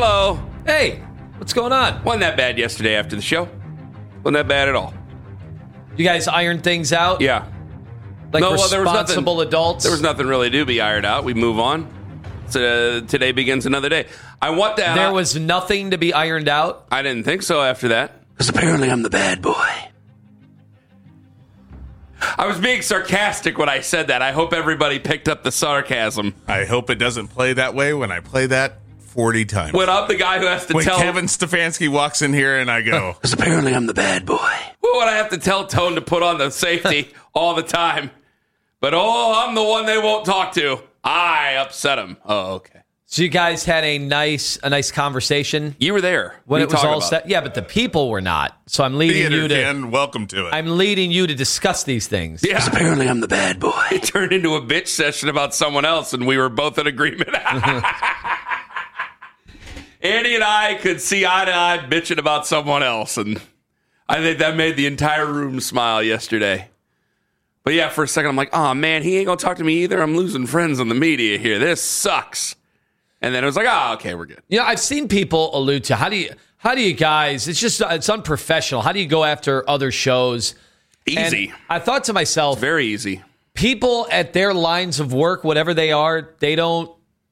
Hello. Hey, what's going on? Wasn't that bad yesterday after the show. Wasn't that bad at all. You guys iron things out? Yeah. Like No, well, there was responsible adults? There was nothing really to be ironed out. We move on. So, today begins another day. There was nothing to be ironed out? I didn't think so after that. Because apparently I'm the bad boy. I was being sarcastic when I said that. I hope everybody picked up the sarcasm. I hope it doesn't play that way when I play that 40 times. When I'm the guy who has to when tell... Kevin Stefanski walks in here and I go... Because apparently I'm the bad boy. Well, when I have to tell Tone to put on the safety all the time. But, I'm the one they won't talk to. I upset him. Oh, okay. So you guys had a nice conversation? You were there. When it was all set? Yeah, but the people were not. So I'm leading you to... Ken, welcome to it. I'm leading you to discuss these things. Yeah. Because apparently I'm the bad boy. It turned into a bitch session about someone else, and we were both in agreement. Andy and I could see eye to eye bitching about someone else, and I think that made the entire room smile yesterday. But yeah, for a second, I'm like, oh, man, he ain't going to talk to me either. I'm losing friends on the media here. This sucks. And then it was like, okay, we're good. You know, I've seen people allude to, how do you guys, it's unprofessional. How do you go after other shows? Easy. And I thought to myself, very easy. People at their lines of work, whatever they are, they don't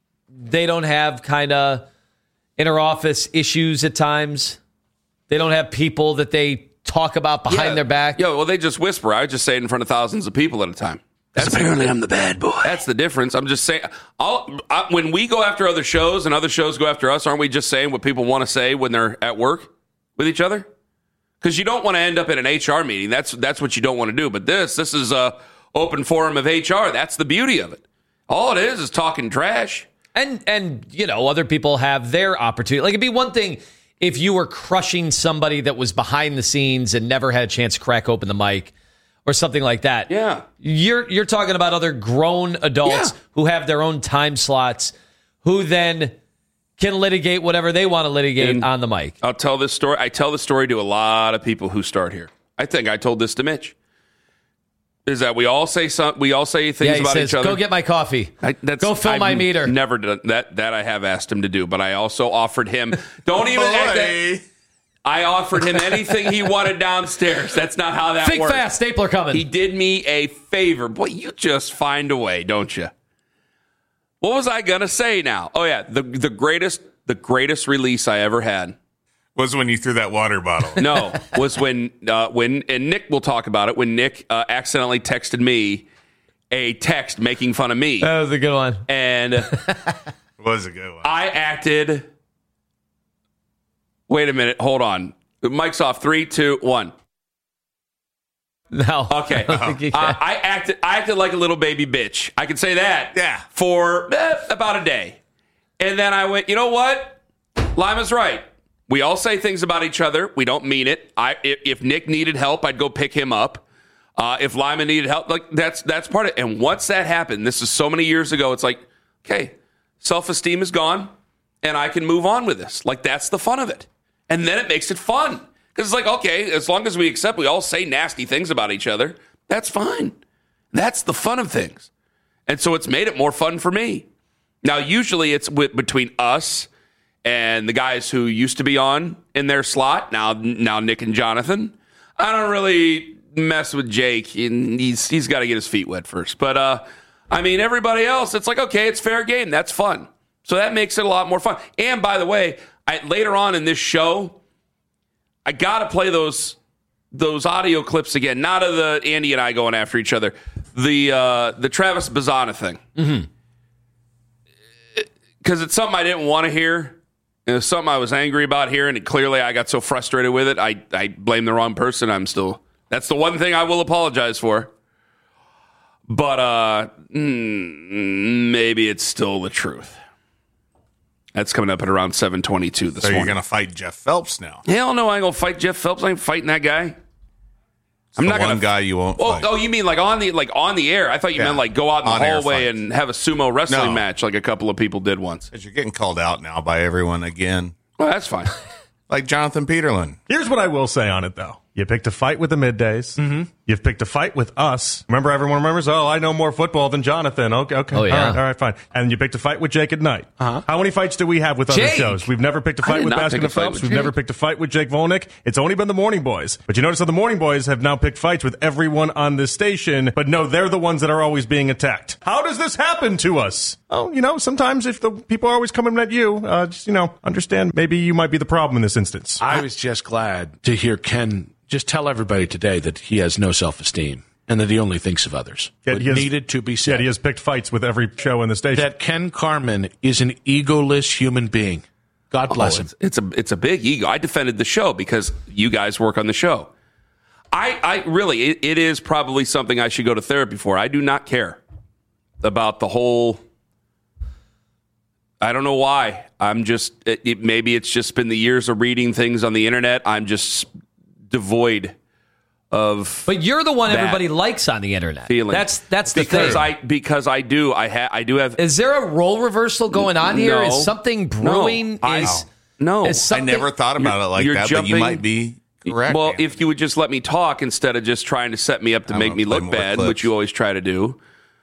have kind of inter-office issues at times. They don't have people that they talk about behind their back. Well, they just whisper. I just say it in front of thousands of people at a time. Apparently I'm the bad boy. That's the difference. I'm just saying, when we go after other shows and other shows go after us, aren't we just saying what people want to say when they're at work with each other? Because you don't want to end up in an HR meeting. That's what you don't want to do. But this is a open forum of HR. That's the beauty of it. All it is talking trash. And you know, other people have their opportunity. Like, it'd be one thing if you were crushing somebody that was behind the scenes and never had a chance to crack open the mic or something like that. Yeah. You're talking about other grown adults who have their own time slots, who then can litigate whatever they want to litigate on the mic. I'll tell this story. I tell this story to a lot of people who start here. I think I told this to Mitch. Is that we all say things about each other. Go get my coffee. Go fill my meter. Never done that. That I have asked him to do, but I also offered him. Don't even act that. I offered him anything he wanted downstairs. That's not how that Think works. fast, stapler coming. He did me a favor. Boy, you just find a way, don't you? What was I gonna say now? Oh yeah, the greatest release I ever had was when you threw that water bottle. No, was when and Nick will talk about it, when Nick accidentally texted me a text making fun of me. That was a good one. And it was a good one. I acted. Wait a minute, hold on. The mic's off. 3, 2, 1. No. Okay. I acted like a little baby bitch. I can say that. Yeah. For about a day. And then I went, you know what? Lima's right. We all say things about each other. We don't mean it. If Nick needed help, I'd go pick him up. If Lima needed help, like that's part of it. And once that happened, this is so many years ago, it's like, okay, self-esteem is gone, and I can move on with this. Like, that's the fun of it. And then it makes it fun. Because it's like, okay, as long as we accept we all say nasty things about each other, that's fine. That's the fun of things. And so it's made it more fun for me. Now, usually it's between us and the guys who used to be on in their slot. Now Nick and Jonathan. I don't really mess with Jake. And he's got to get his feet wet first. But, I mean, everybody else, it's like, okay, it's fair game. That's fun. So that makes it a lot more fun. And, by the way, later on in this show, I got to play those audio clips again. Not of the Andy and I going after each other. The Travis Bazana thing. Mm-hmm. Because it's something I didn't want to hear. It was something I was angry about hearing. And clearly I got so frustrated with it. I blame the wrong person. That's the one thing I will apologize for. But maybe it's still the truth. That's coming up at around 7:22 this morning. So you're going to fight Jeff Phelps now? Hell no, I ain't going to fight Jeff Phelps. I ain't fighting that guy. I'm not going to guy you won't fight. Oh, you mean like on the air? I thought you meant like go out in the hallway and have a sumo wrestling match like a couple of people did once. Because you're getting called out now by everyone again. Well, that's fine. Like Jonathan Peterlin. Here's what I will say on it, though. You picked a fight with the middays. Mm-hmm. You've picked a fight with us. Remember, everyone remembers, I know more football than Jonathan. Okay. Oh, yeah. All right, fine. And you picked a fight with Jake at night. How many fights do we have with other Jake. shows? We've never picked a fight did with not Baskin pick a and fight Phelps. with We've Jake. never picked a fight with Jake Volnick. It's only been the Morning Boys. But you notice that the Morning Boys have now picked fights with everyone on this station. But no, they're the ones that are always being attacked. How does this happen to us? Oh, sometimes if the people are always coming at you, just, understand maybe you might be the problem in this instance. I was just glad to hear Ken just tell everybody today that he has no self-esteem and that he only thinks of others. It needed to be said. Yeah, he has picked fights with every show in the station. That Ken Carman is an egoless human being. God bless him. It's a big ego. I defended the show because you guys work on the show. I really, it is probably something I should go to therapy for. I do not care about the whole. I don't know why. I'm just, maybe it's just been the years of reading things on the internet. I'm just devoid of. But you're the one everybody likes on the internet. Feeling. That's the because thing. Because I do have. Is there a role reversal going on here? No. Is something brewing? No. Is I something, never thought about it like you're that, but you jumping- might be correct. Well, if you would just let me talk instead of just trying to set me up to I'm make gonna me play look more bad, clips. which you always try to do.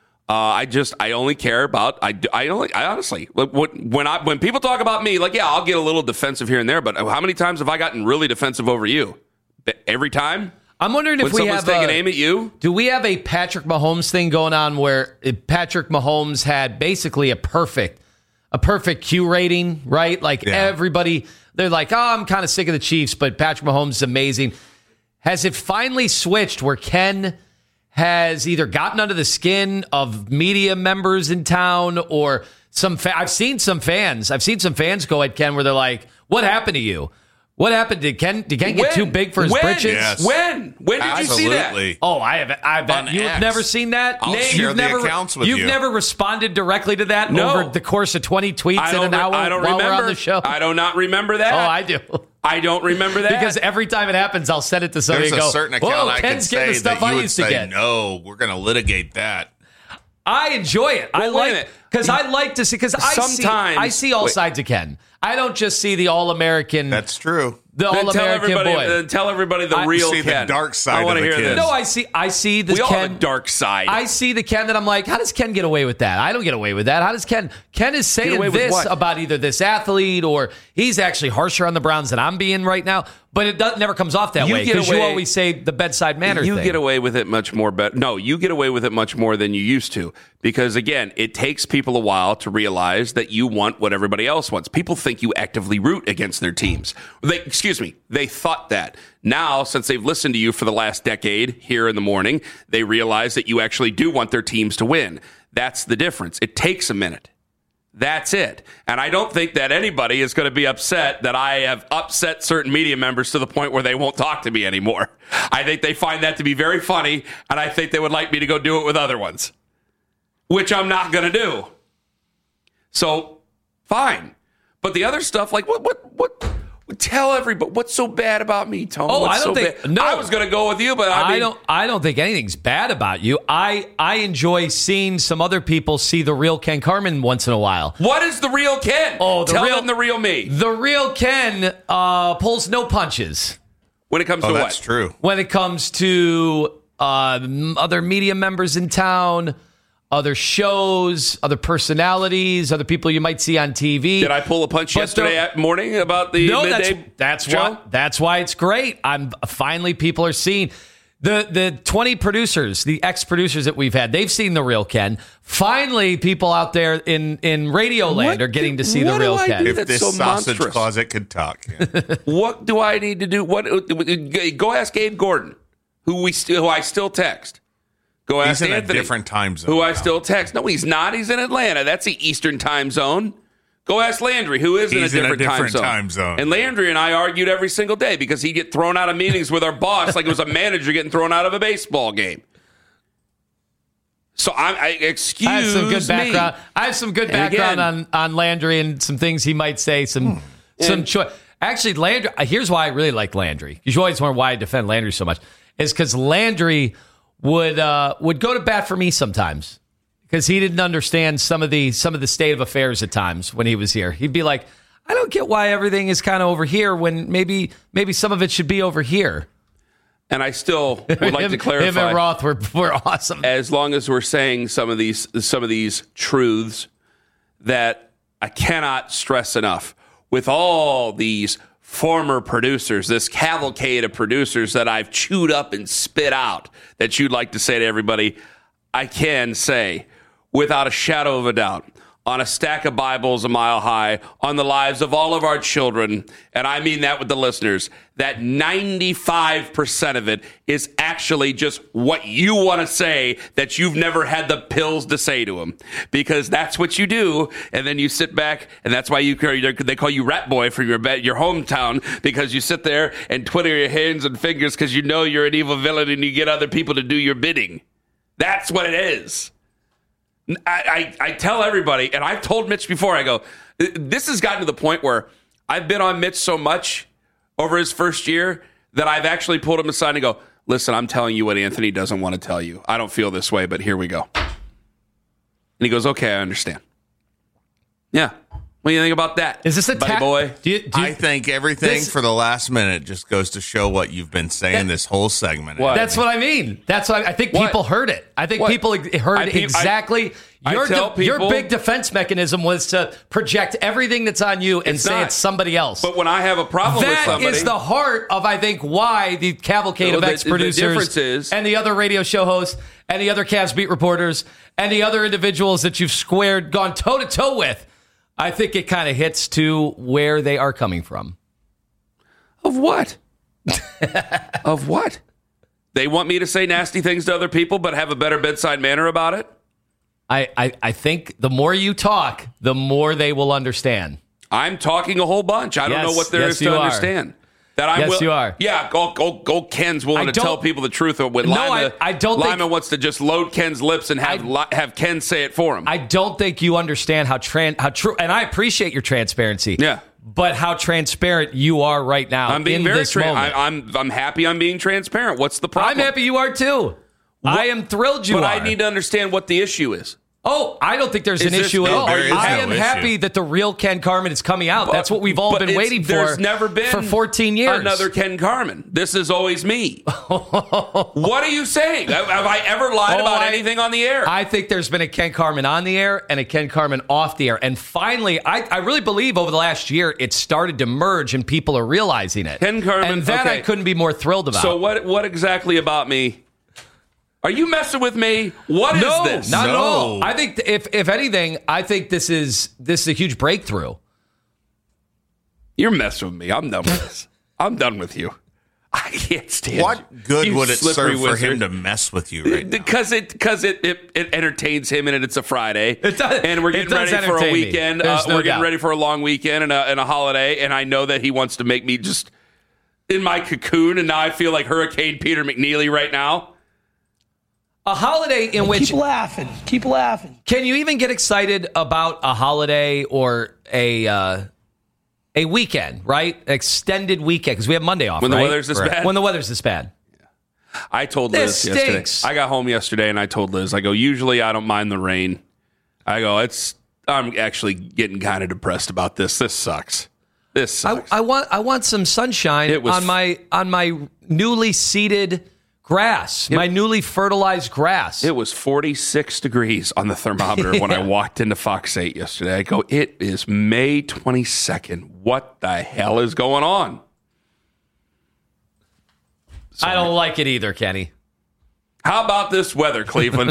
I only care about. I honestly, when people talk about me, I'll get a little defensive here and there. But how many times have I gotten really defensive over you? Every time. I'm wondering if When we someone's have taking aim at you. Do we have a Patrick Mahomes thing going on where Patrick Mahomes had basically a perfect Q rating, right? Everybody, they're like, I'm kind of sick of the Chiefs, but Patrick Mahomes is amazing. Has it finally switched where Ken has either gotten under the skin of media members in town or I've seen some fans go at Ken where they're like, what happened to you? What happened? Did Ken get too big for his britches? Yes. When did you see that? Absolutely. Oh, I haven't. On You've X. never seen that? I'll share the accounts with You've you. never responded directly to that No. over the course of 20 tweets in an hour I don't while remember. we're on the show? I do not remember that. Oh, I do. I don't remember that Because every time it happens, I'll send it to somebody There's and go, a certain account whoa, I can Ken's getting say the stuff that I you would used to say, get. no, we're going to litigate that. I enjoy it. Well, wait a minute. I like to see, because I see all sides of Ken. I don't just see the All-American. That's true. The Then All-American boy. tell everybody the real see the Ken. dark side I want of to the hear Ken. this. No, I see the we all Ken. have a dark side. I see the Ken that I'm like, how does Ken get away with that? I don't get away with that. How does Ken is saying away with this what? about either this athlete or he's actually harsher on the Browns than I'm being right now, but it never comes off that You way get because you away- always say the bedside manner You thing. get away with it much more. No, you get away with it much more than you used to. Because again, it takes people a while to realize that you want what everybody else wants. People think you actively root against their teams. They thought that. Now, since they've listened to you for the last decade here in the morning, they realize that you actually do want their teams to win. That's the difference. It takes a minute. That's it. And I don't think that anybody is going to be upset that I have upset certain media members to the point where they won't talk to me anymore. I think they find that to be very funny, and I think they would like me to go do it with other ones, which I'm not going to do. So, fine. But the other stuff, like what tell everybody what's so bad about me, Tony. Oh, What's I don't so think. bad? No, I was going to go with you, but I don't think anything's bad about you. I enjoy seeing some other people see the real Ken Carman once in a while. What is the real Ken? Oh, tell them the real me. The real Ken pulls no punches When it comes to That's what? true. when it comes to other media members in town, other shows, other personalities, other people you might see on TV. Did I pull a punch But yesterday morning about the midday that's show? that's why it's great. I'm finally people are seeing the 20 producers, the ex-producers that we've had. They've seen the real Ken. Finally, people out there in radio land are getting to see the what real do I Ken. do? If That's this so sausage monstrous. closet could talk. Yeah. What do I need to do? Go ask Gabe Gordon, who I still text. Go ask He's in Anthony, a different time zone. who I now. still text. No, he's not. He's in Atlanta. That's the Eastern time zone. Go ask Landry, who is He's in a different time zone. And Landry and I argued every single day because he'd get thrown out of meetings with our boss like it was a manager getting thrown out of a baseball game. So excuse I have some good me. background. I have some good And background again- on Landry and some things he might say. Some choice. Actually, Landry. Here's why I really like Landry. You always wonder why I defend Landry so much. Is because Landry would go to bat for me sometimes because he didn't understand some of the state of affairs at times when he was here. He'd be like, I don't get why everything is kind of over here when maybe some of it should be over here. And I still would like to clarify. Him and Roth were awesome. As long as we're saying some of these truths that I cannot stress enough. With all these former producers, this cavalcade of producers that I've chewed up and spit out that you'd like to say to everybody, I can say without a shadow of a doubt, on a stack of Bibles a mile high, on the lives of all of our children, and I mean that with the listeners, that 95% of it is actually just what you want to say that you've never had the pills to say to them. Because that's what you do, and then you sit back, and that's why they call you Rat Boy for your hometown, because you sit there and twiddle your hands and fingers because you know you're an evil villain and you get other people to do your bidding. That's what it is. I tell everybody, and I've told Mitch before, I go, this has gotten to the point where I've been on Mitch so much over his first year that I've actually pulled him aside and go, listen, I'm telling you what Anthony doesn't want to tell you. I don't feel this way, but here we go. And he goes, okay, I understand. Yeah. What do you think about that? Is this a boy? I think everything for the last minute just goes to show what you've been saying this whole segment. What? That's what I mean. That's what I think. People heard it. I think people heard exactly. Your big defense mechanism was to project everything that's on you and say it's somebody else. But when I have a problem with somebody, that is the heart of, I think, why the cavalcade of ex-producers and the other radio show hosts and the other Cavs beat reporters and the other individuals that you've gone toe-to-toe with, I think it kind of hits to where they are coming from. Of what? Of what? They want me to say nasty things to other people but have a better bedside manner about it? I think the more you talk, the more they will understand. I'm talking a whole bunch. I don't know what there is to understand. You are. Yeah, go Ken's willing to tell people the truth. When Lyman wants to just load Ken's lips and have Ken say it for him. I don't think you understand how true, and I appreciate your transparency. Yeah. But how transparent you are right now. I'm being very transparent. I'm happy I'm being transparent. What's the problem? I'm happy you are too. I am thrilled you are. But I need to understand what the issue is. Oh, I don't think there's an issue at all. I am happy that the real Ken Carman is coming out. That's what we've all been waiting for. There's never been for 14 years. Another Ken Carman. This is always me. What are you saying? Have I ever lied about anything on the air? I think there's been a Ken Carman on the air and a Ken Carman off the air. And finally, I really believe over the last year, it started to merge and people are realizing it. Ken Carman. And that I couldn't be more thrilled about. So what exactly about me? Are you messing with me? What is this? Not at all. I think if anything, I think this is a huge breakthrough. You're messing with me. I'm done with this. I'm done with you. I can't stand What good would it serve for him to mess with you right now? Because it entertains him and it's a Friday. It does. And we're getting ready for a weekend. We're getting ready for a long weekend and a holiday. And I know that he wants to make me just in my cocoon. And now I feel like Hurricane Peter McNeely right now. A holiday in which... Keep laughing. Can you even get excited about a holiday or a weekend, right? An extended weekend, because we have Monday off, When the weather's this bad? When the weather's this bad. I told Liz yesterday. I got home yesterday and I told Liz, I go, usually I don't mind the rain. I go, I'm actually getting kind of depressed about this. This sucks. This sucks. I want some sunshine on my newly seeded grass, my newly fertilized grass. It was 46 degrees on the thermometer when I walked into Fox 8 yesterday. I go, it is May 22nd. What the hell is going on? Sorry. I don't like it either, Kenny. How about this weather, Cleveland?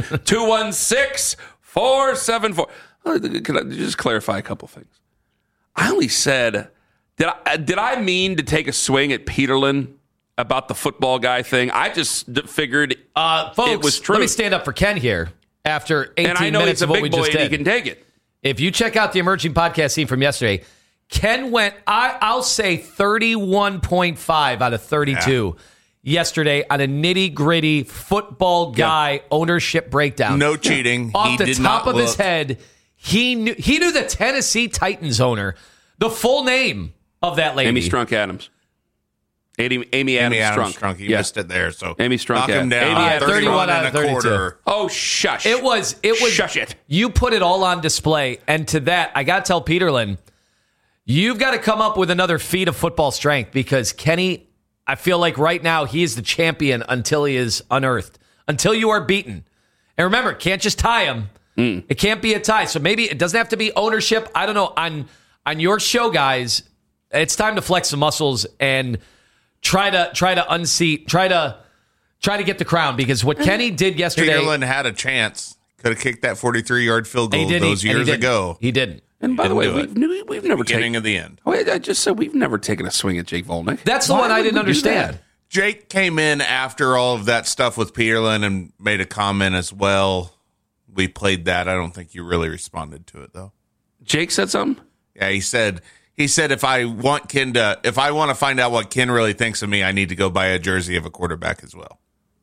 216-474. Can I just clarify a couple things? I only said, did I mean to take a swing at Peterlin about the football guy thing? I just figured folks, it was true. Let me stand up for Ken here after 18 and I know minutes he's a of what big we boy just did. And he can take it. If you check out the emerging podcast scene from yesterday, Ken went, I'll say 31.5 out of 32 yesterday on a nitty-gritty football guy ownership breakdown. No cheating. Off the top of his head, he knew the Tennessee Titans owner, the full name of that lady. Amy Strunk Adams. Amy Adams Strunk. You missed it there. So Amy Strunk. Knock him down. 31 out of 32. Oh, shush. It was. Shush it. You put it all on display. And to that, I got to tell Peterlin, you've got to come up with another feat of football strength because Kenny I feel like right now he is the champion until he is unearthed, until you are beaten. And remember, can't just tie him. It can't be a tie. So maybe it doesn't have to be ownership. I don't know. On your show, guys, it's time to flex the muscles and try to unseat, try to get the crown, because what Kenny did yesterday. Peterlin had a chance. Could have kicked that 43-yard field goal those years ago. He didn't. And by the way, we've never beginning of the end. I just said we've never taken a swing at Jake Volnick. That's the one I didn't understand. Jake came in after all of that stuff with Peterlin and made a comment as well. We played that. I don't think you really responded to it, though. Jake said something? Yeah, he said if I want to find out what Ken really thinks of me, I need to go buy a jersey of a quarterback as well.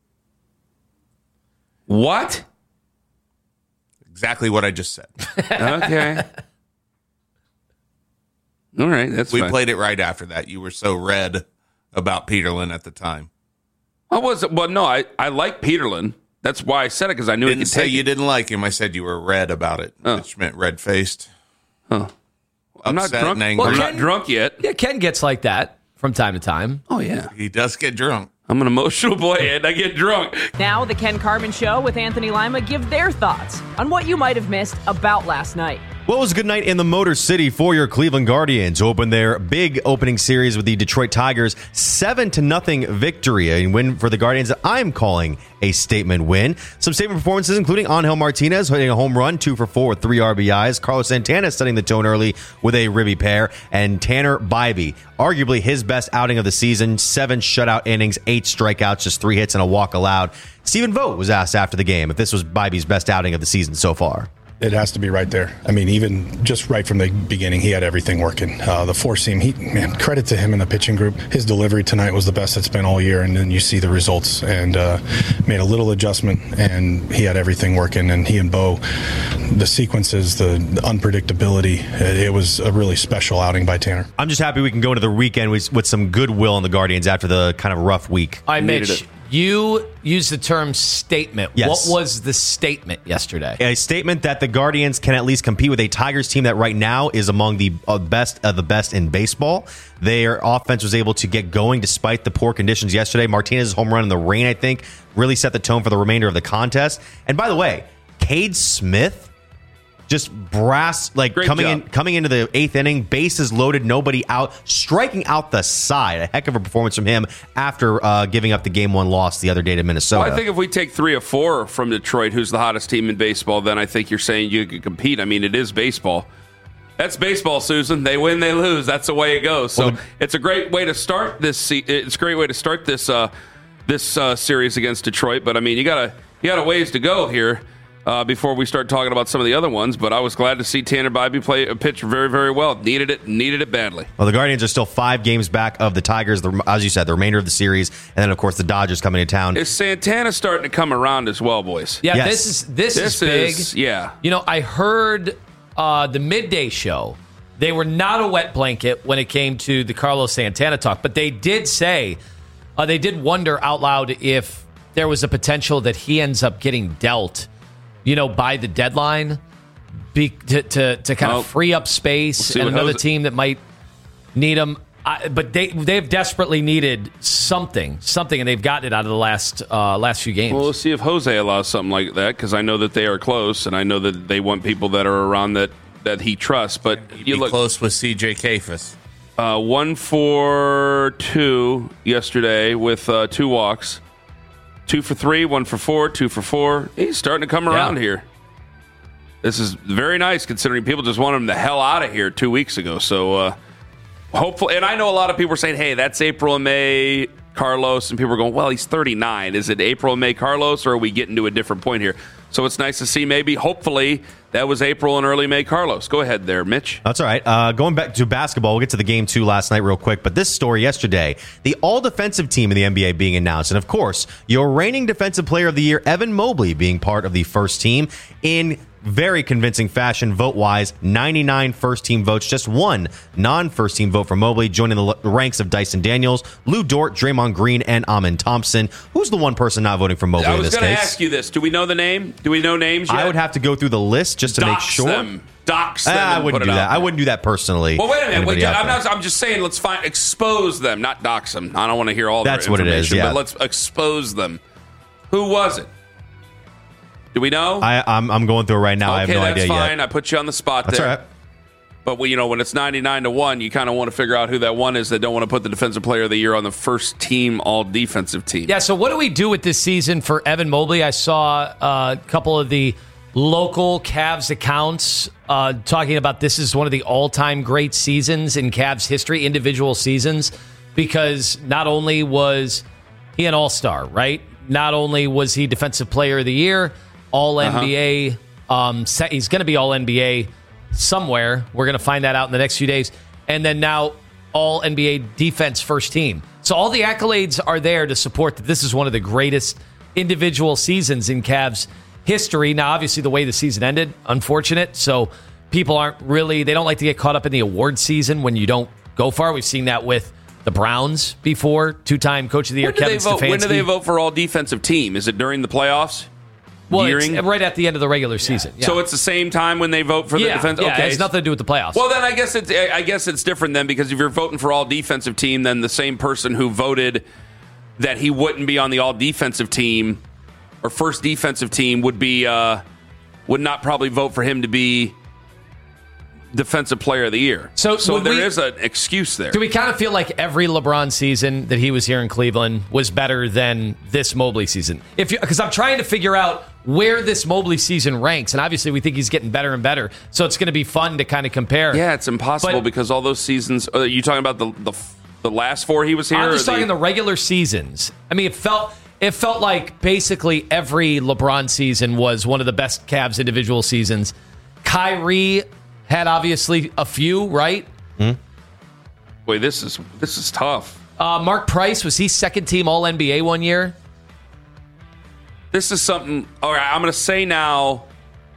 What? Exactly what I just said. Okay. All right, We fine. played it right after that. You were so red about Peterlin at the time. I wasn't. Well, no, I like Peterlin. That's why I said it, because I knew I didn't he could say take you it. didn't like him. I said you were red about it, which meant red-faced. I'm not Upset drunk. and angry. I'm not drunk yet. Yeah, Ken gets like that from time to time. Oh, yeah. He does get drunk. I'm an emotional boy, and I get drunk. Now, the Ken Carmen Show with Anthony Lima give their thoughts on what you might have missed about last night. Well, it was a good night in the Motor City for your Cleveland Guardians, who opened their big opening series with the Detroit Tigers, 7-0 victory, a win for the Guardians that I'm calling a statement win. Some statement performances, including Angel Martinez hitting a home run, 2 for 4 with 3 RBIs, Carlos Santana setting the tone early with a ribby pair, and Tanner Bybee, arguably his best outing of the season, 7 shutout innings, 8 strikeouts, just 3 hits and a walk allowed. Stephen Vogt was asked after the game if this was Bybee's best outing of the season so far. It has to be right there. I mean, even just right from the beginning, he had everything working. The four-seam, credit to him and the pitching group. His delivery tonight was the best it's been all year, and then you see the results. And made a little adjustment, and he had everything working. And he and Bo, the sequences, the unpredictability, it was a really special outing by Tanner. I'm just happy we can go into the weekend with some goodwill in the Guardians after the kind of rough week. Mitch, you used the term statement. Yes. What was the statement yesterday? A statement that the Guardians can at least compete with a Tigers team that right now is among the best of the best in baseball. Their offense was able to get going despite the poor conditions yesterday. Martinez's home run in the rain, I think, really set the tone for the remainder of the contest. And by the way, Cade Smith, just brass, coming into the 8th inning, bases loaded, nobody out, striking out the side. A heck of a performance from him after giving up the Game 1 loss the other day to Minnesota. Well, I think if we take 3 or 4 from Detroit, who's the hottest team in baseball, then I think you're saying you can compete. I mean, it is baseball. That's baseball, Susan. They win, they lose. That's the way it goes. So it's a great way to start this. It's a great way to start this series against Detroit. But I mean, you got a ways to go here. Before we start talking about some of the other ones, but I was glad to see Tanner Bybee pitch very, very well. Needed it badly. Well, the Guardians are still 5 games back of the Tigers, as you said, the remainder of the series, and then, of course, the Dodgers coming to town. Is Santana starting to come around as well, boys? Yeah, yes. This is big. Yeah. You know, I heard the midday show. They were not a wet blanket when it came to the Carlos Santana talk, but they did say, they did wonder out loud if there was a potential that he ends up getting dealt by the deadline, to kind of free up space and another team that might need him. But they've desperately needed something, and they've gotten it out of the last few games. Well, we'll see if Jose allows something like that, because I know that they are close, and I know that they want people that are around that he trusts. But you look close with C.J. Kafis. 1 for 2 yesterday with 2 walks. 2 for 3, 1 for 4, 2 for 4. He's starting to come around here. This is very nice, considering people just wanted him the hell out of here 2 weeks ago. So hopefully, and I know a lot of people are saying, hey, that's April and May Carlos, and people are going, well, he's 39. Is it April and May Carlos, or are we getting to a different point here? So it's nice to see hopefully, that was April and early May Carlos. Go ahead there, Mitch. That's all right. Going back to basketball, we'll get to the game 2 last night real quick. But this story yesterday, the all-defensive team in the NBA being announced. And, of course, your reigning defensive player of the year, Evan Mobley, being part of the first team in very convincing fashion vote-wise. 99 first-team votes, just one non-first-team vote for Mobley, joining the ranks of Dyson Daniels, Lou Dort, Draymond Green, and Amin Thompson. Who's the one person not voting for Mobley in this case? I was going to ask you this. Do we know the name? Do we know names yet? I would have to go through the list just to make sure. Dox them. I wouldn't do that. I wouldn't do that personally. Well, wait a minute. I'm just saying, let's expose them, not dox them. I don't want to hear all That's their what it is, information, yeah. but let's expose them. Who was it? Do we know? I'm going through it right now. I have no idea yet. That's fine. I put you on the spot That's there. all right. But when it's 99-1, you kind of want to figure out who that one is that don't want to put the Defensive Player of the Year on the first team all-defensive team. Yeah, so what do we do with this season for Evan Mobley? I saw a couple of the local Cavs accounts talking about this is one of the all-time great seasons in Cavs history, individual seasons, because not only was he an all-star, right? Not only was he Defensive Player of the Year, All-NBA. He's going to be All-NBA somewhere. We're going to find that out in the next few days. And then now All-NBA defense first team. So all the accolades are there to support that this is one of the greatest individual seasons in Cavs history. Now, obviously, the way the season ended, unfortunate. So people they don't like to get caught up in the award season when you don't go far. We've seen that with the Browns before, two-time Coach of the Year Kevin Stefanski. When do they vote for all-defensive team? Is it during the playoffs? Well, it's right at the end of the regular season. Yeah. So it's the same time when they vote for the defense? Yeah, okay. it has nothing to do with the playoffs. Well, then I guess it's different then, because if you're voting for all-defensive team, then the same person who voted that he wouldn't be on the all-defensive team or first defensive team would not probably vote for him to be Defensive Player of the Year. So there is an excuse there. Do we kind of feel like every LeBron season that he was here in Cleveland was better than this Mobley season? Because I'm trying to figure out where this Mobley season ranks, and obviously we think he's getting better and better, so it's going to be fun to kind of compare. Yeah, it's impossible because all those seasons. Are you talking about the last four he was here? I'm just talking the regular seasons. I mean, it felt like basically every LeBron season was one of the best Cavs individual seasons. Kyrie had obviously a few, right? Wait, this is tough. Mark Price, was he second team All-NBA one year? This is something. All right, I'm going to say now.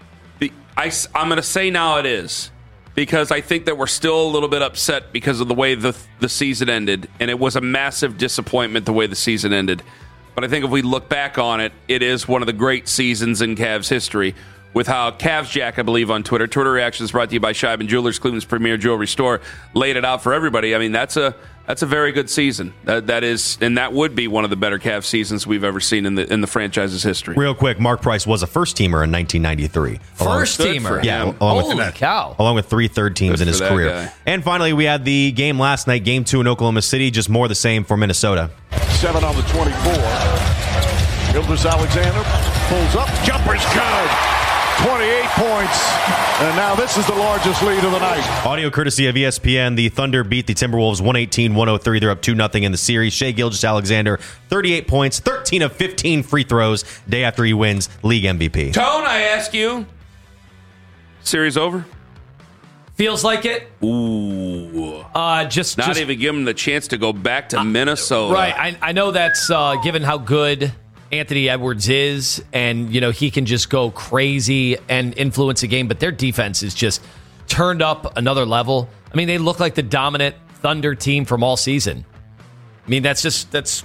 I'm going to say now it is, because I think that we're still a little bit upset because of the way the season ended, and it was a massive disappointment the way the season ended. But I think if we look back on it, it is one of the great seasons in Cavs history. With how Cavs Jack, I believe, on Twitter. Twitter Reactions brought to you by Scheiben Jewelers, Cleveland's premier jewelry store. Laid it out for everybody. I mean, that's a very good season. That is, and that would be one of the better Cavs seasons we've ever seen in the franchise's history. Real quick, Mark Price was a first-teamer in 1993. First-teamer? Yeah. Holy cow. Along with 3 third teams in his career. Guy. And finally, we had the game last night, Game 2 in Oklahoma City. Just more the same for Minnesota. 7 on the 24. Gilgeous-Alexander pulls up. Jumper's good. 28 points, and now this is the largest lead of the night. Audio courtesy of ESPN. The Thunder beat the Timberwolves 118-103. They're up 2-0 in the series. Shai Gilgeous-Alexander, 38 points, 13 of 15 free throws, day after he wins league MVP. Tone, I ask you, series over? Feels like it. Ooh. Just even give him the chance to go back to Minnesota. Right. I know that's given how good Anthony Edwards is, and he can just go crazy and influence a game, but their defense is just turned up another level. I mean, they look like the dominant Thunder team from all season. I mean, they're just this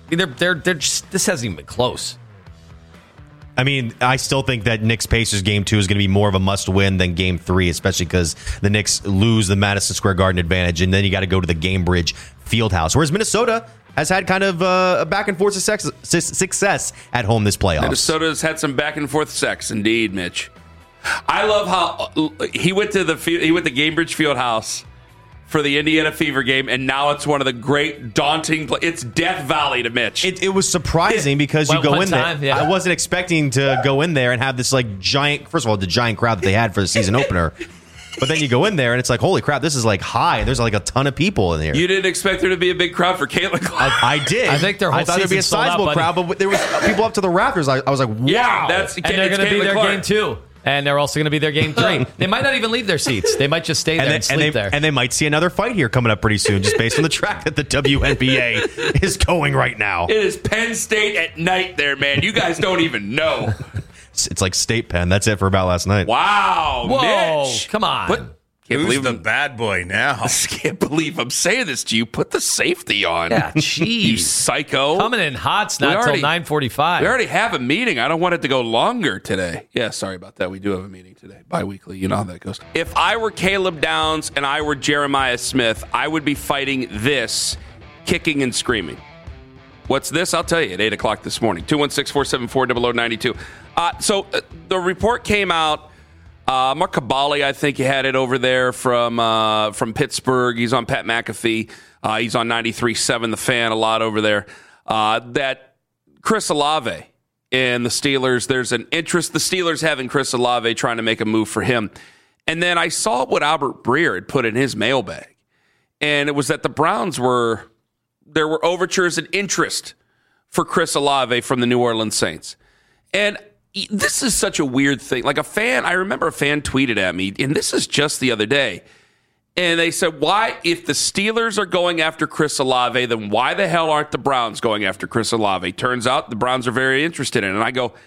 hasn't even been close. I mean, I still think that Knicks-Pacers Game 2 is going to be more of a must-win than Game 3, especially because the Knicks lose the Madison Square Garden advantage, and then you got to go to the Gamebridge Fieldhouse, whereas Minnesota has had kind of a back-and-forth success at home this playoffs. Minnesota's had some back-and-forth sex, indeed, Mitch. I love how he went to Gamebridge Fieldhouse for the Indiana Fever game, and now it's one of the great daunting it's Death Valley to Mitch. It was surprising because you go in there. Yeah. I wasn't expecting to go in there and have this giant, first of all, the giant crowd that they had for the season opener. But then you go in there and it's like, holy crap, this is high. There's a ton of people in here. You didn't expect there to be a big crowd for Caitlin Clark. I did. I think their whole I thought there'd be a sizable crowd, but there was people up to the rafters. I was like, wow. Yeah, and they're going to be there Game 2. And they're also going to be there Game 3. They might not even leave their seats. They might just stay there and sleep there. And they might see another fight here coming up pretty soon, just based on the track that the WNBA is going right now. It is Penn State at night there, man. You guys don't even know. It's like State Pen. That's it for about last night. Wow, Whoa, Mitch. come on. Can't Who's believe the bad boy now? I can't believe I'm saying this to you. Put the safety on. Yeah, jeez. You psycho. Coming in hot's not until 9:45. We already have a meeting. I don't want it to go longer today. Yeah, sorry about that. We do have a meeting today, bi-weekly. You know how that goes. If I were Caleb Downs and I were Jeremiah Smith, I would be fighting this, kicking and screaming. What's this? I'll tell you at 8 o'clock this morning. 216-474-0092. So the report came out. Mark Cabali, I think you had it over there from Pittsburgh. He's on Pat McAfee. He's on 93.7 The Fan a lot over there. That Chris Olave and the Steelers, there's an interest. The Steelers having Chris Olave trying to make a move for him. And then I saw what Albert Breer had put in his mailbag. And it was that the Browns there were overtures and interest for Chris Olave from the New Orleans Saints. And this is such a weird thing. Like I remember a fan tweeted at me, and this is just the other day. And they said, why, if the Steelers are going after Chris Olave, then why the hell aren't the Browns going after Chris Olave? Turns out the Browns are very interested in it. And I go,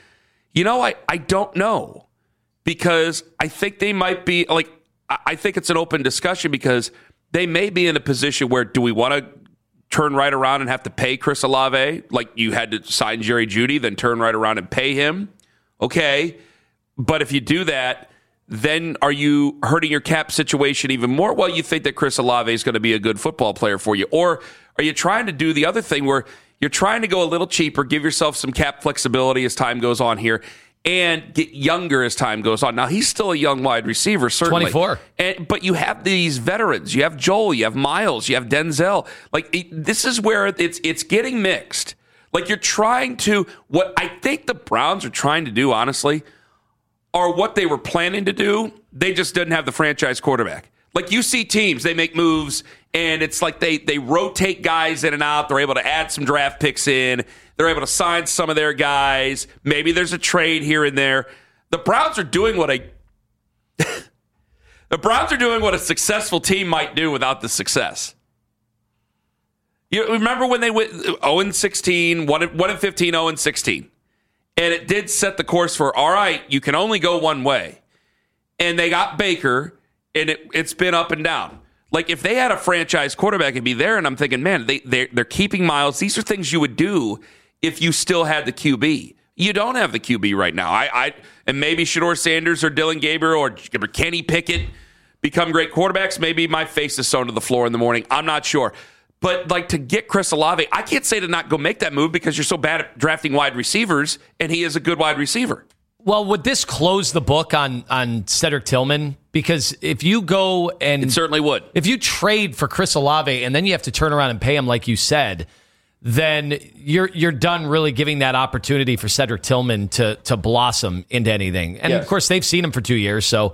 I don't know. Because I think they might be, I think it's an open discussion because they may be in a position where, do we want to turn right around and have to pay Chris Olave? Like you had to sign Jerry Jeudy, then turn right around and pay him? Okay, but if you do that, then are you hurting your cap situation even more? Well, you think that Chris Olave is going to be a good football player for you. Or are you trying to do the other thing where you're trying to go a little cheaper, give yourself some cap flexibility as time goes on here, and get younger as time goes on? Now, he's still a young wide receiver, certainly. 24. But you have these veterans. You have Joel, you have Miles, you have Denzel. This is where it's getting mixed. You're trying to, what I think the Browns are trying to do, honestly, are what they were planning to do. They just didn't have the franchise quarterback. You see teams, they make moves, and it's like they rotate guys in and out. They're able to add some draft picks in. They're able to sign some of their guys. Maybe there's a trade here and there. The Browns are doing what a successful team might do without the success. You remember when they went 0-16, 1-15, 0-16. And it did set the course for, all right, you can only go one way. And they got Baker, and it's been up and down. If they had a franchise quarterback, it'd be there. And I'm thinking, man, they're keeping Miles. These are things you would do if you still had the QB. You don't have the QB right now. And maybe Shedeur Sanders or Dylan Gabriel or Kenny Pickett become great quarterbacks. Maybe my face is sewn to the floor in the morning. I'm not sure. But to get Chris Olave, I can't say to not go make that move because you're so bad at drafting wide receivers, and he is a good wide receiver. Well, would this close the book on Cedric Tillman? Because if you go and... It certainly would. If you trade for Chris Olave and then you have to turn around and pay him like you said, then you're done really giving that opportunity for Cedric Tillman to blossom into anything. And, Of course, they've seen him for 2 years, so...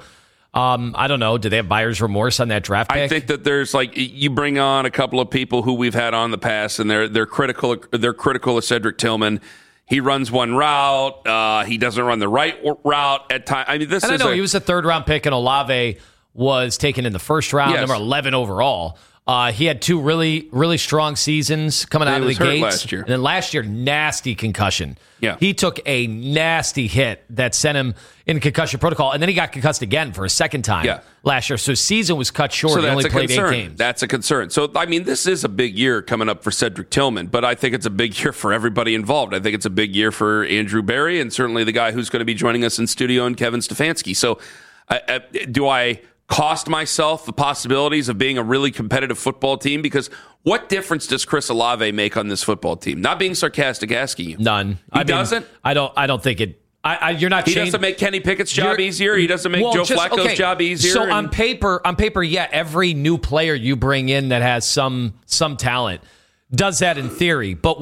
I don't know. Do they have buyer's remorse on that draft pick? I think that there's you bring on a couple of people who we've had on in the past, and they're critical. They're critical of Cedric Tillman. He runs one route. He doesn't run the right route at times. I mean, he was a third-round pick, and Olave was taken in the first round, number 11 overall. He had two really, really strong seasons coming out of the gates. Last year. And then last year, nasty concussion. Yeah. He took a nasty hit that sent him in concussion protocol, and then he got concussed again for a second time last year. So his season was cut short. He only played 8 games. That's a concern. So, I mean, this is a big year coming up for Cedric Tillman, but I think it's a big year for everybody involved. I think it's a big year for Andrew Berry and certainly the guy who's going to be joining us in studio, and Kevin Stefanski. So do I cost myself the possibilities of being a really competitive football team? Because what difference does Chris Olave make on this football team? Not being sarcastic, asking you. None. He doesn't? I don't think it. You're not. He doesn't make Kenny Pickett's job easier. He doesn't make Joe Flacco's job easier. So on paper, yeah, every new player you bring in that has some talent does that in theory. But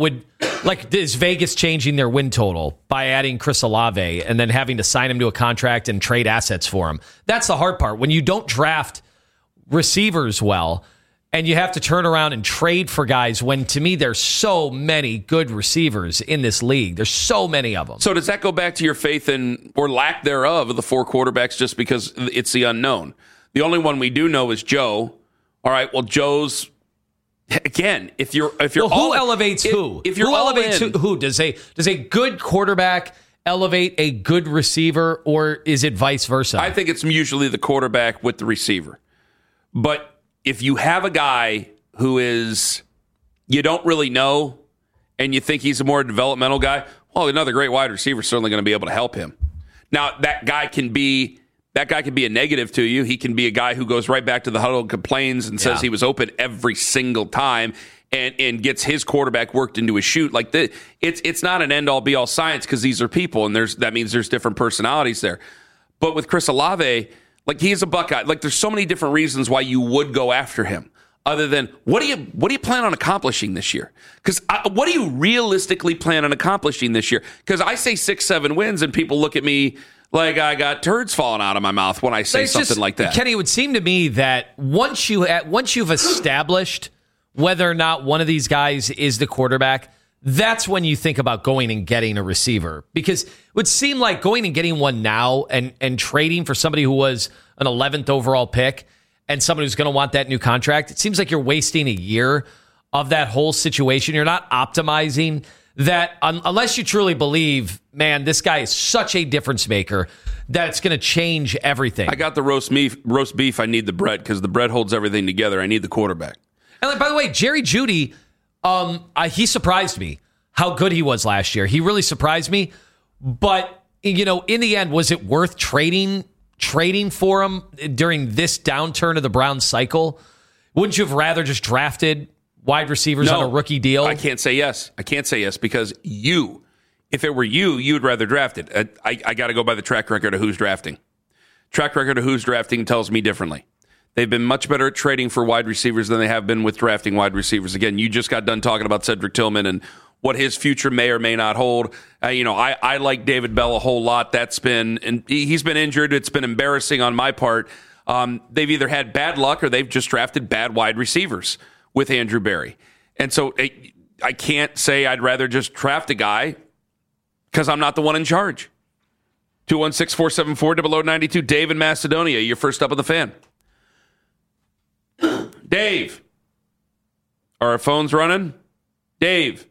is Vegas changing their win total by adding Chris Olave and then having to sign him to a contract and trade assets for him? That's the hard part. When you don't draft receivers well, and you have to turn around and trade for guys when, to me, there's so many good receivers in this league. There's so many of them. So does that go back to your faith in, or lack thereof, of the 4 quarterbacks just because it's the unknown? The only one we do know is Joe. All right, well, Joe's, again, if you're who elevates who? If you're who all elevates in, who? Does a good quarterback elevate a good receiver, or is it vice versa? I think it's usually the quarterback with the receiver. But if you have a guy who is, you don't really know, and you think he's a more developmental guy, well, another great wide receiver is certainly going to be able to help him. Now, that guy can be a negative to you. He can be a guy who goes right back to the huddle and complains and says he was open every single time and gets his quarterback worked into a shoot. Like it's not an end-all, be-all science because these are people, and that means there's different personalities there. But with Chris Olave, like he is a Buckeye. Like there's so many different reasons why you would go after him. Other than what do you plan on accomplishing this year? Because what do you realistically plan on accomplishing this year? Because I say 6-7 wins, and people look at me like I got turds falling out of my mouth when I say something like that. Kenny, it would seem to me that once you've established whether or not one of these guys is the quarterback, that's when you think about going and getting a receiver. Because it would seem like going and getting one now and trading for somebody who was an 11th overall pick and somebody who's going to want that new contract, it seems like you're wasting a year of that whole situation. You're not optimizing that unless you truly believe, man, this guy is such a difference maker that it's going to change everything. I got the roast beef. I need the bread because the bread holds everything together. I need the quarterback. And by the way, Jerry Jeudy, he surprised me how good he was last year. He really surprised me. But, in the end, was it worth trading for him during this downturn of the Browns cycle? Wouldn't you have rather just drafted wide receivers on a rookie deal? I can't say yes. Because if it were you'd rather draft it. I got to go by the track record of who's drafting. Track record of who's drafting tells me differently. They've been much better at trading for wide receivers than they have been with drafting wide receivers. Again, you just got done talking about Cedric Tillman and what his future may or may not hold. I like David Bell a whole lot. He's been injured. It's been embarrassing on my part. They've either had bad luck or they've just drafted bad wide receivers with Andrew Berry. And so I can't say I'd rather just draft a guy because I'm not the one in charge. 216-474-0092. Dave in Macedonia, you're first up on the Fan. Dave. Are our phones running? Dave.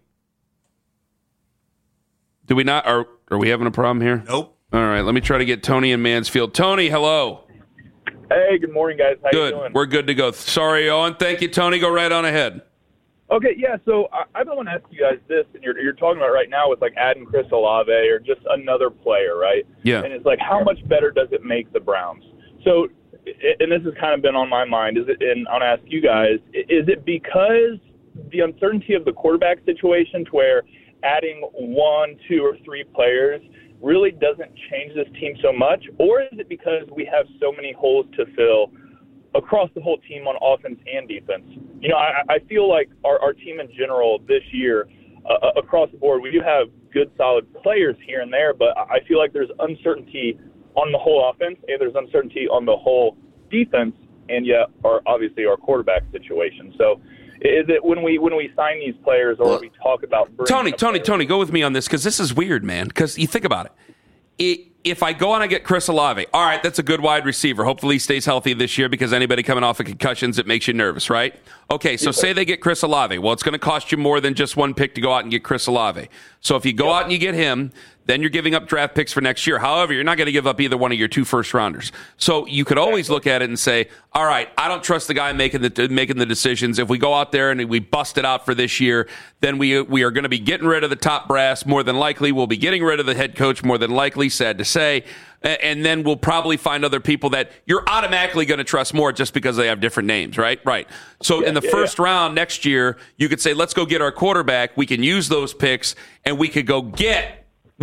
Do we not? Are we having a problem here? Nope. All right, let me try to get Tony in Mansfield. Tony, hello. Hey, good morning, guys. How good. You doing? We're good to go. Sorry, Owen. Thank you, Tony. Go right on ahead. Okay, yeah, so I've been wanting to ask you guys this, and you're talking about right now with, like, adding Chris Olave or just another player, right? Yeah. And it's like, how much better does it make the Browns? So, and this has kind of been on my mind, and I'll ask you guys, is it because the uncertainty of the quarterback situation to where adding 1, 2, or 3 players really doesn't change this team so much? Or is it because we have so many holes to fill across the whole team on offense and defense? I feel like our team in general this year, across the board, we do have good, solid players here and there, but I feel like there's uncertainty on the whole offense and there's uncertainty on the whole defense, and yet obviously our quarterback situation. So is it when we sign these players or we talk about Tony, go with me on this because this is weird, man. Because you think about it. If I go and I get Chris Olave, all right, that's a good wide receiver. Hopefully he stays healthy this year because anybody coming off of concussions, it makes you nervous, right? Okay, so say they get Chris Olave. Well, it's going to cost you more than just one pick to go out and get Chris Olave. So if you go out and you get him, then you're giving up draft picks for next year. However, you're not going to give up either one of your 2 first-rounders. So you could always look at it and say, all right, I don't trust the guy making the decisions. If we go out there and we bust it out for this year, then we are going to be getting rid of the top brass. More than likely, we'll be getting rid of the head coach, more than likely, sad to say. And then we'll probably find other people that you're automatically going to trust more just because they have different names, right? Right. So in the first round next year, you could say, let's go get our quarterback. We can use those picks, and we could go get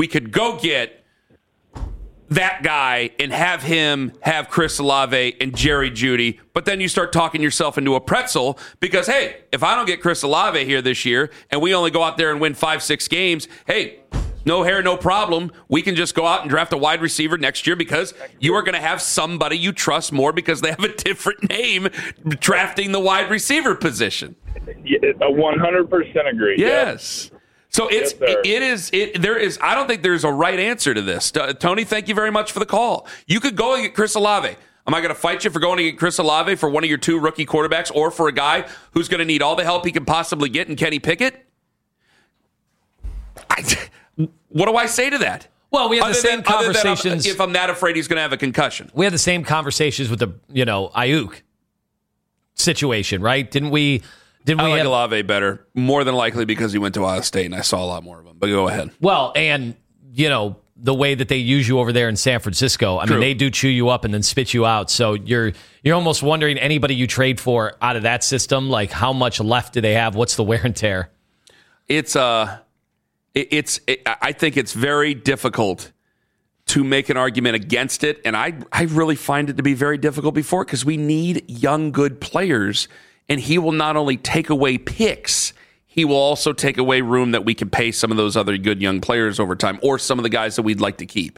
that guy and have him have Chris Olave and Jerry Jeudy. But then you start talking yourself into a pretzel because, hey, if I don't get Chris Olave here this year and we only go out there and win 5-6 games, hey, no hair, no problem. We can just go out and draft a wide receiver next year because you are going to have somebody you trust more because they have a different name drafting the wide receiver position. Yeah, 100% agree. Yes. So there is, I don't think there's a right answer to this. Tony, thank you very much for the call. You could go and get Chris Olave. Am I going to fight you for going to get Chris Olave for one of your 2 rookie quarterbacks or for a guy who's going to need all the help he can possibly get in Kenny Pickett? What do I say to that? Well, we had the same conversations. If I'm that afraid he's going to have a concussion. We had the same conversations with the, Ayuk situation, right? Didn't we? I like Olave better, more than likely because he went to Ohio State and I saw a lot more of him. But go ahead. Well, and, the way that they use you over there in San Francisco, I mean, they do chew you up and then spit you out. So you're almost wondering anybody you trade for out of that system, like how much left do they have? What's the wear and tear? I think it's very difficult to make an argument against it, and I really find it to be very difficult before because we need young, good players, and he will not only take away picks, he will also take away room that we can pay some of those other good young players over time or some of the guys that we'd like to keep.